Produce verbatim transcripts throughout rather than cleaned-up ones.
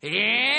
え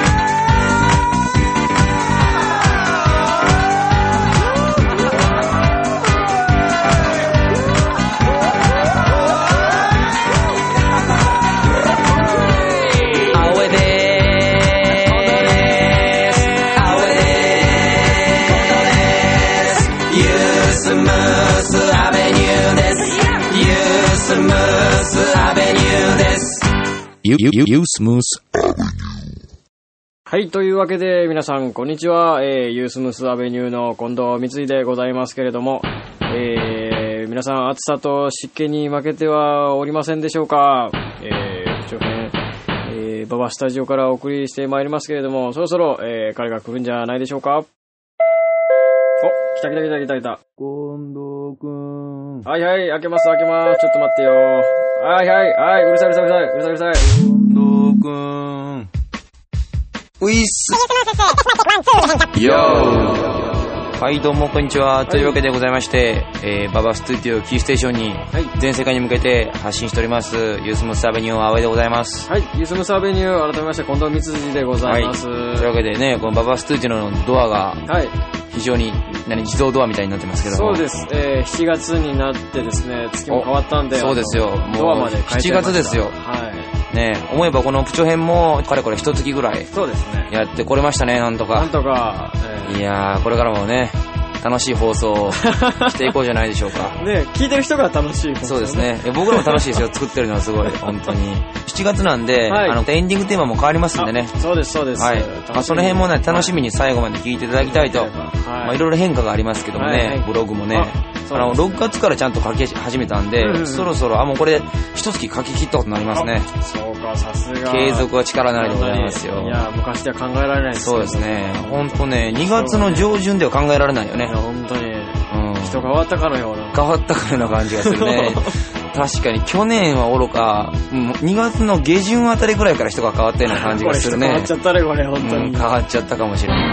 スムースアベニューです。ユースムースアベニューです。ユースムースアベニュー。はい、というわけで皆さんこんにちは、えー、ユースムースアベニューの近藤光でございますけれども、えー、皆さん暑さと湿気に負けてはおりませんでしょうか。えー、不調編、えー、ババスタジオからお送りしてまいりますけれども、そろそろ、えー、彼が来るんじゃないでしょうか。お、来た来た来た来た来た。 近藤くん。 はいはい、開けます開けます。ちょっと待ってよ。はいはいはい、うるさいうるさいうるさいうるさいうるさい。 近藤くん。 ウィス。 よー。はい、どうもこんにちは。というわけでございまして、えー、ババスタジオキーステーションに全世界に向けて発信しております、ユースムースアベニューアウェイでございます。 はい、ユースムースアベニュー改めまして近藤光でございます。はい、 というわけでね、このババスタジオのドアが、はい。非常に何自動ドアみたいになってますけども。 そうです、えー、しちがつになってですね、月も変わったんで、 そうですよ、もうドアまで変えちゃいました。 しちがつですよ。はい。ねえ、思えばこのプチョ編もかれこれ一月ぐらいそうですね。 やってこれましたね、なんとか。 なんとか、 えー、いやー、これからもね、楽しい放送をしていこうじゃないでしょうか。 ね、聞いてる人が楽しい放送、ね。 そうですね。僕らも楽しいですよ。作ってるのはすごい本当に。しちがつなんで、はい、あのエンディングテーマも変わりますんでね。 そうですそうです。 はい。まあその辺もね楽しみに最後まで聞いていただきたいと。はい。まあいろいろ変化がありますけどもね、はいはい、ブログもね。あのろくがつからちゃんと書き始めたんで、うんうん、そろそろあもうこれ一月書き切ったことになりますね。 そうか、さすが。 継続は力なりでございますよ。 いや昔では考えられないです。 そうですね。本当ね、にがつの上旬では考えられないよね。 いや本当に、うん、人変わったかのような。 変わったかのような感じがするね。確かに去年は愚か、にがつの下旬あたりぐらいから人が変わったような感じがするね。 変わっちゃったねこれ本当に、 うん、変わっちゃったかもしれない。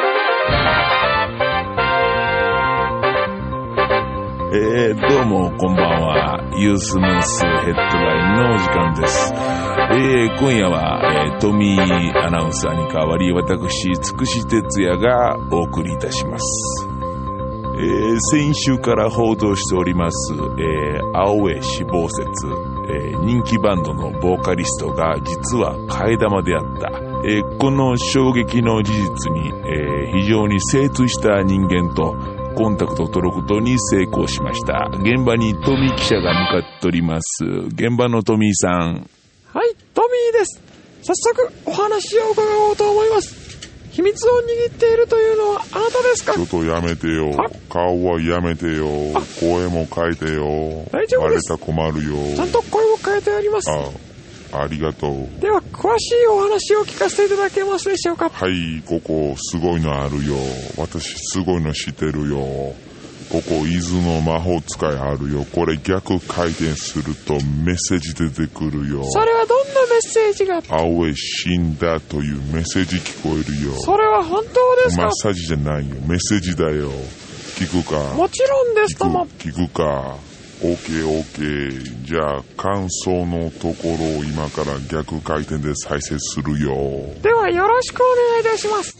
えー、どうもこんばんは。ユースムースヘッドラインのお時間です。えー、今夜は、えー、トミーアナウンサーに代わり私つくし哲也がお送りいたします。えー、先週から報道しております、えー、青江死亡説、えー、人気バンドのボーカリストが実は替え玉であった、えー、この衝撃の事実に、えー、非常に精通した人間とコンタクトを取ることに成功しました。現場にトミー記者が向かっております。現場のトミーさん。 はい、トミーです。早速お話を伺おうと思います。秘密を握っているというのはあなたですか？ ちょっとやめてよ。顔はやめてよ。声も変えてよ。 大丈夫です。 バレたら困るよ。 ちゃんと声を変えてあります。 あありがとう。 では詳しいお話を聞かせていただけますでしょうか？ はい、ここすごいのあるよ。私すごいの知ってるよ。ここ伊豆の魔法使いあるよ。これ逆回転するとメッセージ出てくるよ。 それはどんなメッセージが？ 青江死んだというメッセージ聞こえるよ。 それは本当ですか？ マッサージじゃないよ。メッセージだよ。聞くか？ もちろんですとも。 聞くか？オーケーオーケー。じゃあ感想のところを今から逆回転で再生するよ。 ではよろしくお願いいたします。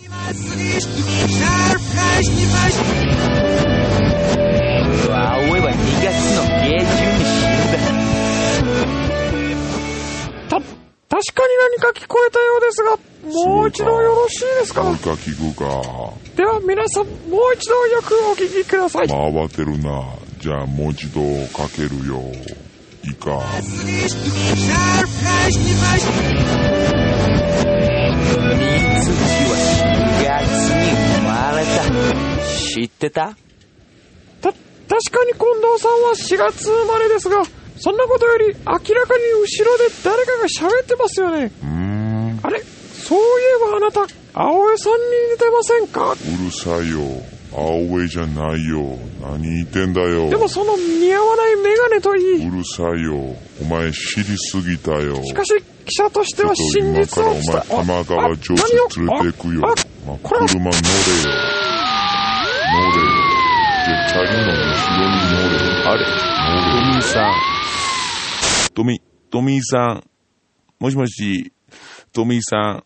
うわ、青江はにがつの下旬に死んだ。た、 確かに何か聞こえたようですが、もう一度よろしいですか？ もう一回聞くか？ では皆さんもう一度よくお聞きください。 まあ、慌てるな。じゃあもう一度かけるよ。いいか？ 水木はしがつに生まれた。知ってた？ た、確かに近藤さんはしがつ生まれですが、そんなことより明らかに後ろで誰かが喋ってますよね。 うーん。 あれ、そういえばあなた青江さんに似てませんか？ うるさいよ。青江じゃないよ。何言ってんだよ。 でもその似合わないメガネといい。 うるさいよ。お前知りすぎたよ。 しかし記者としては真実を伝え。 今からお前玉川上司連れて行くよ。まあ、車乗れよ。乗れよ。じゃあチャリの後ろに乗れよ。あれ、トミーさん。トミ、トミーさん。もしもし。 トミーさん。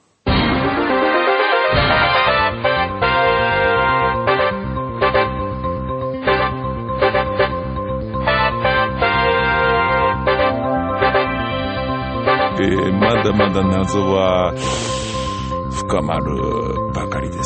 えー、まだまだ謎は深まるばかりです。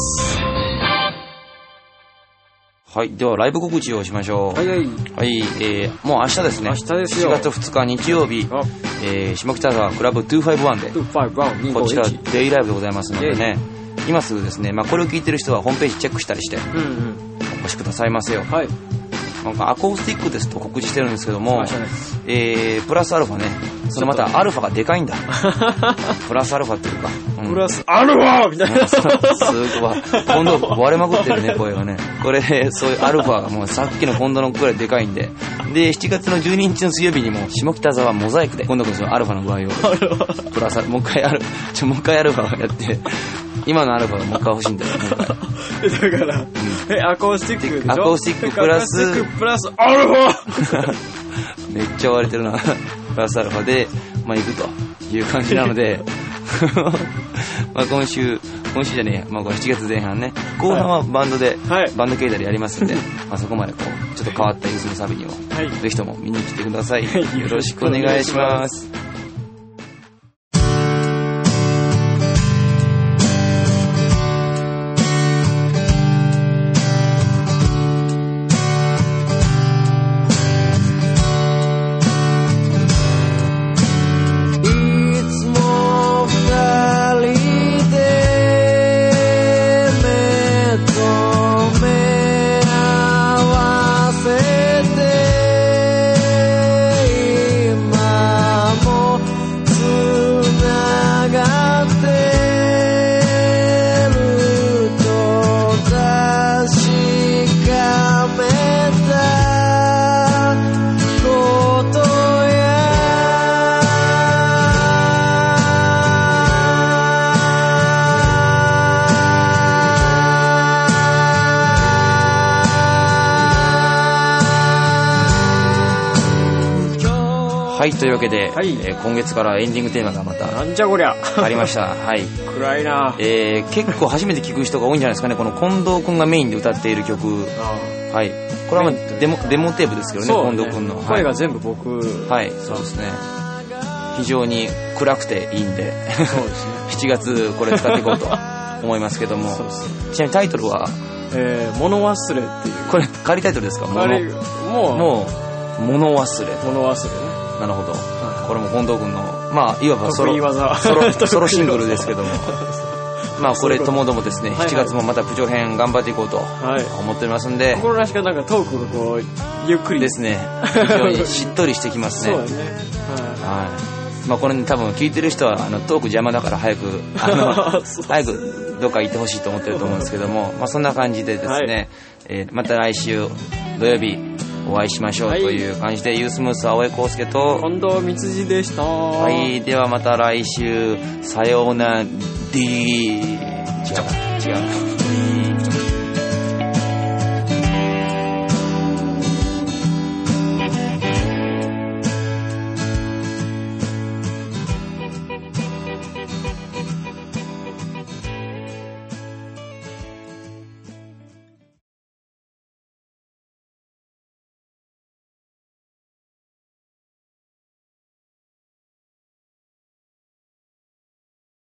はい、ではライブ告知をしましょう。 はいはい。 はい、えー、もう明日ですね。 明日ですよ。 しがつふつか日曜日、えー、下北沢クラブにひゃくごじゅういちで、 にひゃくごじゅういちこちらデイライブでございますのでね、今すぐですね、まあこれを聞いてる人はホームページチェックしたりして、うんうん、お越しくださいませよ。はい。なんかアコースティックですと告知してるんですけども、えー、プラスアルファね、それまたアルファがでかいんだ。プラスアルファっていうか、 うん、プラスアルファみたいな。すごい、今度割れまくってるね、声がね。これ、そういうアルファがもうさっきの今度のくらいでかいんで。で、しちがつのじゅうににちの水曜日にも下北沢モザイクで今度こそアルファの具合をプラス、もう一回アル、ちょ、もう一回アルファをやって、今のアルファがもう一回欲しいんだよ、もう一回。 だから、うん、え、アコースティックでしょ？ アコースティックプラス、 アコースティックプラスアルファめっちゃ割れてるな。プラスアルファで、まあ、行くという感じなので、まあ今週、今週じゃねえや、まあこれしちがつぜん半ね、後半はバンドで、はい、バンド系列やりますんで、まあそこまでこう、ちょっと変わったユースのサビにも、はい、ぜひとも見に来てください。よろしくお願いします。はい、というわけで、はい、えー、今月からエンディングテーマがまたなんじゃこりゃありました。はい。 暗いな。 えー、結構初めて聞く人が多いんじゃないですかね。この近藤くんがメインで歌っている曲。はい。これはまあデモデモテープですけどね、近藤くんの、はい、 声が全部僕。 はい、そうですね。非常に暗くていいんで、そうですね。しちがつこれ使っていこうと思いますけども。そうです。ちなみにタイトルは、 えー、物忘れっていう。 これ仮タイトルですか？もうもう物忘れ。 物忘れね。 なるほど、はい、これも近藤君のまあいわばソロソロソロシングルですけどもまあこれともどもですね、はいはい、しちがつもまたプチョ編頑張っていこうと思っておりますんで、 心なしかなんかトークがこうゆっくりですね、非常にしっとりしてきますね。 そうだね、はい、 はい、まあこれ、ね、多分聞いてる人はあのトーク邪魔だから早くあの早くどっか行ってほしいと思ってると思うんですけども、まあそんな感じでですね、はい、えー、また来週土曜日お会いしましょうという感じで、はい、ユースムース青江康介と近藤光次でした。 はい、ではまた来週さようなら。違う違う